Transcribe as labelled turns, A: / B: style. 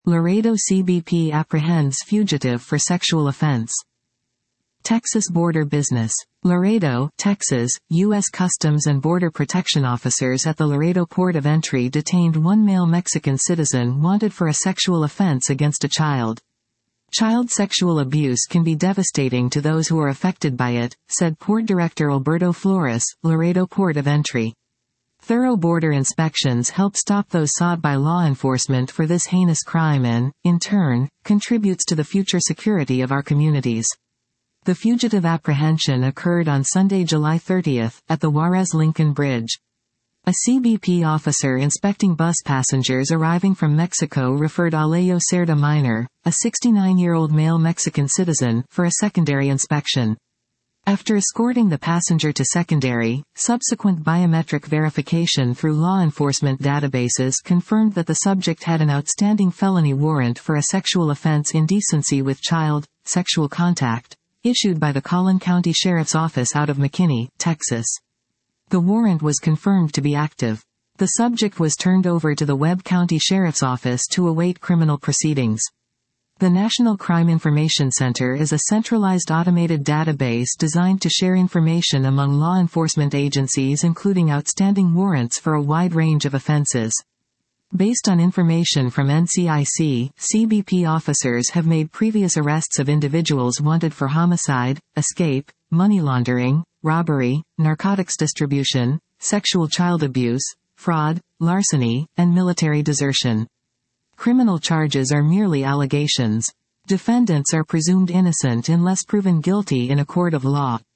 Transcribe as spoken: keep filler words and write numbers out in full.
A: Laredo C B P apprehends fugitive for sexual offense. Texas border business. Laredo, Texas, U S Customs and Border Protection officers at the Laredo Port of Entry detained one male Mexican citizen wanted for a sexual offense against a child. Child sexual abuse can be devastating to those who are affected by it, said Port Director Alberto Flores, Laredo Port of Entry. Thorough border inspections help stop those sought by law enforcement for this heinous crime and, in turn, contributes to the future security of our communities. The fugitive apprehension occurred on Sunday, July thirtieth, at the Juarez-Lincoln Bridge. A C B P officer inspecting bus passengers arriving from Mexico referred Alejo Cerda Minor, a sixty-nine-year-old male Mexican citizen, for a secondary inspection. After escorting the passenger to secondary, subsequent biometric verification through law enforcement databases confirmed that the subject had an outstanding felony warrant for a sexual offense indecency with child, sexual contact, issued by the Collin County Sheriff's Office out of McKinney, Texas. The warrant was confirmed to be active. The subject was turned over to the Webb County Sheriff's Office to await criminal proceedings. The National Crime Information Center is a centralized automated database designed to share information among law enforcement agencies, including outstanding warrants for a wide range of offenses. Based on information from N C I C, C B P officers have made previous arrests of individuals wanted for homicide, escape, money laundering, robbery, narcotics distribution, sexual child abuse, fraud, larceny, and military desertion. Criminal charges are merely allegations. Defendants are presumed innocent unless proven guilty in a court of law.